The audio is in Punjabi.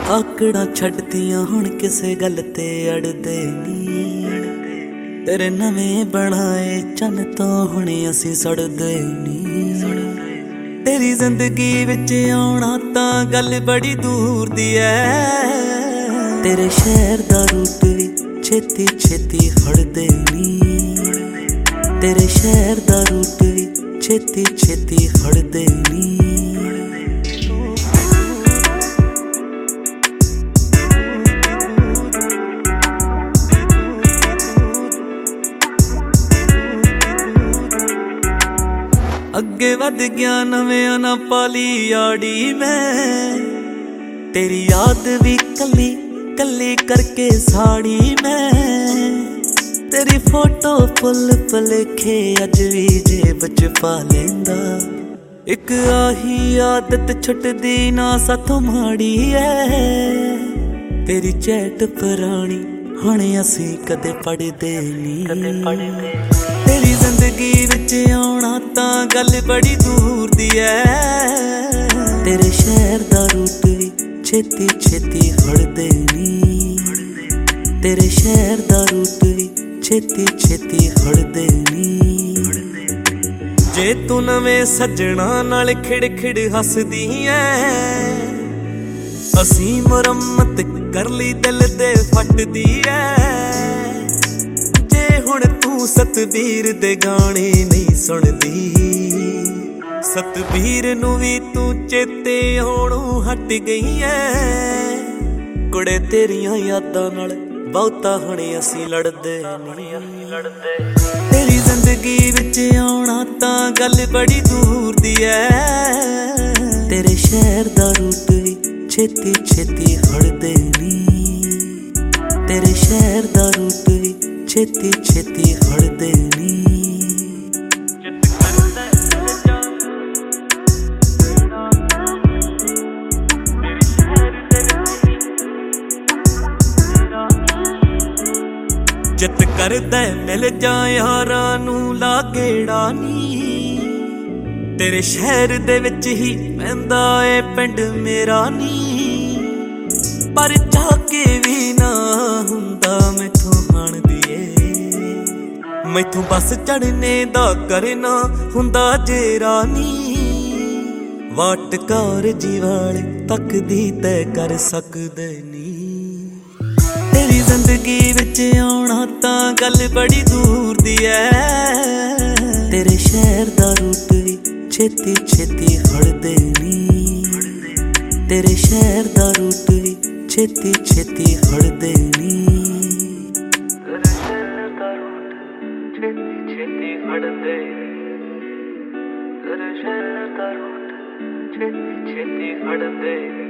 ਆਕੜਾਂ ਛੱਡਦੀਆਂ ਹੁਣ ਕਿਸੇ ਗੱਲ ਤੇ ਅੜਦੇ ਨੀ। ਤੇਰੇ ਨਵੇਂ ਬਣਾਏ ਚੰਨ ਤੋਂ ਹੁਣ ਅਸੀਂ ਸੜਦੇ ਨੀ। ਤੇਰੀ ਜ਼ਿੰਦਗੀ ਵਿੱਚ ਆਉਣਾ ਤਾਂ ਗੱਲ ਬੜੀ ਦੂਰ ਦੀ ਐ। ਤੇਰੇ ਸ਼ਹਿਰ ਦਾ ਰੂਟ ਵੀ ਛੇਤੀ ਛੇਤੀ ਫੜਦੇ ਨੀ। ਤੇਰੇ ਸ਼ਹਿਰ ਦਾ ਰੂਟ ਵੀ ਛੇਤੀ ਛੇਤੀ ਫੜਦੇ ਨੀ। ਅੱਗੇ ਵੱਧ ਗਿਆ ਨਵਿਆਂ ਨਾ ਪਾਲੀ ਆੜੀ ਮੈਂ। ਤੇਰੀ ਯਾਦ ਵੀ ਕੱਲੀ ਕੱਲੀ ਕਰਕੇ ਸਾੜੀ ਮੈਂ। ਤੇਰੀ ਫੋਟੋ ਫੁੱਲ ਭੁਲੇਖੇ ਅੱਜ ਵੀ ਜੇਬ ਚ ਪਾ ਲੈਂਦਾ। ਇੱਕ ਆਹੀ ਆਦਤ ਛੁੱਟਦੀ ਨਾ ਸਾਥੋਂ ਮਾੜੀ ਐ। ਤੇਰੀ ਚੈਟ ਪੁਰਾਣੀ ਹੁਣ ਅਸੀਂ ਕਦੇ ਪੜ੍ਹਦੇ ਨੀ। ਤੇਰੀ ਜ਼ਿੰਦਗੀ ਵਿੱਚ ਆਉਣਾ ਤਾਂ ਗੱਲ ਬੜੀ ਦੂਰ ਦੀ ਐ। ਤੇਰੇ ਸ਼ਹਿਰ ਦਾ ਰੂਟ ਵੀ ਛੇਤੀ ਛੇਤੀ ਫੜਦੇ ਨੀ। ਤੇਰੇ ਸ਼ਹਿਰ ਦਾ ਰੂਟ ਵੀ ਛੇਤੀ ਛੇਤੀ ਫੜਦੇ ਨੀ। ਜੇ ਤੂੰ ਨਵੇਂ ਸੱਜਣਾ ਨਾਲ ਖਿੜ ਖਿੜ ਹੱਸਦੀ ਐ। ਅਸੀਂ ਮੁਰੰਮਤ ਕਰ ਲਈ ਦਿਲ ਦੇ ਫਟਦੀ ਐ। ਜੇ ਹੁਣ ਤੂੰ ਸਤਬੀਰ ਦੇ ਗਾਣੇ ਨਹੀਂ ਸੁਣਦੀ। ਸਤਬੀਰ ਨੂੰ ਵੀ ਤੂੰ ਚੇਤੇ ਆਉਣੋਂ ਹਟ ਗਈ ਐ। ਕੁੜੇ ਤੇਰੀਆਂ ਯਾਦਾਂ ਨਾਲ ਬਹੁਤਾ ਹੁਣ ਅਸੀਂ ਲੜਦੇ ਨੀ। ਤੇਰੀ ਜ਼ਿੰਦਗੀ ਵਿੱਚ ਆਉਣਾ ਤਾਂ ਗੱਲ ਬੜੀ ਦੂਰ ਦੀ ਐ। ਤੇਰੇ ਸ਼ਹਿਰ ਦਾ ਰੂਟ ਵੀ ਛੇਤੀ ਛੇਤੀ ਫੜਦੇ ਨੀ। ਤੇਰੇ ਸ਼ਹਿਰ ਦਾ ਰੂਟ ਵੀ ਛੇਤੀ ਛੇਤੀ ਫੜਦੇ ਨੀ। ਜਿੱਤ ਕਰਦਾ ਮਿਲ ਜਾ ਯਾਰਾਂ ਨੂੰ ਲਾ ਗੇੜਾ ਨੀ। ਤੇਰੇ ਸ਼ਹਿਰ ਦੇ ਵਿੱਚ ਹੀ ਪੈਂਦਾ ਏ ਪਿੰਡ ਮੇਰਾ ਨੀ। ਪਰ ਜਾ ਕੇ ਵੀ ਨਾ ਹੁੰਦਾ ਮੈਥੋਂ ਹਾਣਦੀ ਏ। ਮੈਥੋਂ ਬੱਸ ਚੜਨੇ ਦਾ ਕਰਨਾ ਹੁੰਦਾ ਜੇਰਾ ਨੀ। ਵਾਟ ਕਾਰਜੀ ਵਾਲੇ ਤੱਕਦੀ ਤੈ ਕਰ ਸਕਦੇ ਨੀ। ਤੇਰੀ ਜ਼ਿੰਦਗੀ ਵਿੱਚ ਆਉਣਾ ਤਾਂ ਗੱਲ ਬੜੀ ਦੂਰ ਦੀ ਐ। ਤੇਰੇ ਸ਼ਹਿਰ ਦਾ ਰੂਟ ਵੀ ਛੇਤੀ ਛੇਤੀ ਫੜਦੇ ਨੀ। ਤੇਰੇ ਸ਼ਹਿਰ ਦਾ ਰੂਟ ਵੀ ਛੇਤੀ ਛੇਤੀ ਫੜਦੇ ਨੀ। ਤੇਰੇ ਸ਼ਹਿਰ ਦਾ ਰੂਟ ਛੇਤੀ ਛੇਤੀ ਫੜਦੇ ਨੀ। ਤੇਰੇ ਸ਼ਹਿਰ ਦਾ ਰੂਟ ਛੇਤੀ ਛੇਤੀ ਫੜਦੇ ਨੀ।